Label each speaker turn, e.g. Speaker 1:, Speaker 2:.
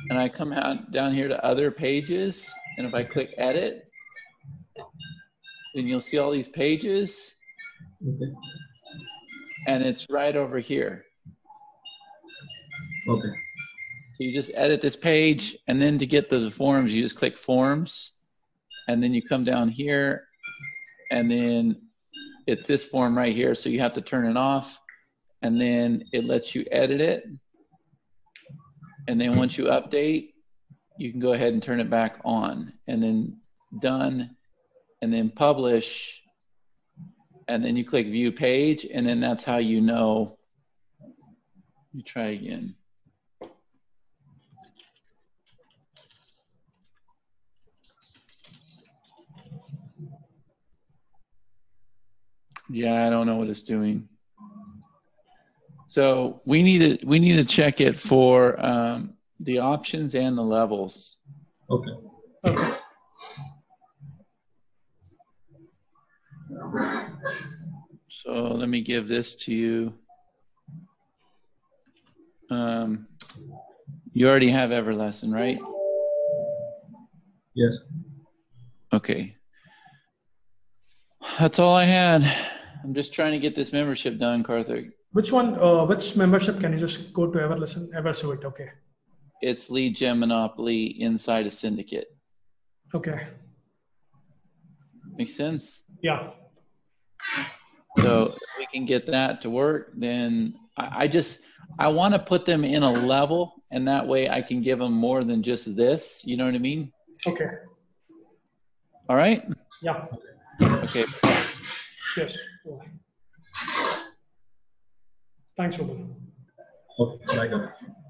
Speaker 1: and I come out down here to other pages, and if I click edit, then you'll see all these pages,
Speaker 2: Okay.
Speaker 1: and it's right over here.
Speaker 2: Okay.
Speaker 1: So you just edit this page, and then to get the forms, you just click forms, and then you come down here, and then it's this form right here, so you have to turn it off, and then it lets you edit it. And then once you update, you can go ahead and turn it back on, and then done, and then publish, and then you click view page, and then that's how you know. Let me try again. Yeah, I don't know what it's doing. So we need to check it for the options and the levels.
Speaker 2: Okay.
Speaker 3: Okay.
Speaker 1: So let me give this to you. You already have Everlesson, right?
Speaker 2: Yes.
Speaker 1: Okay. That's all I had. I'm just trying to get this membership done, Karthik.
Speaker 3: Which one? Which membership? Can you just go to Everlisten, Eversuite? Okay.
Speaker 1: It's Lead Gen Monopoly inside a syndicate.
Speaker 3: Okay.
Speaker 1: Make sense?
Speaker 3: Yeah.
Speaker 1: So if we can get that to work, then I want to put them in a level, and that way I can give them more than just this. You know what I mean?
Speaker 3: Okay.
Speaker 1: All right?
Speaker 3: Yeah.
Speaker 1: Okay.
Speaker 3: Cheers. Thanks, Ruben.
Speaker 2: Okay. Bye.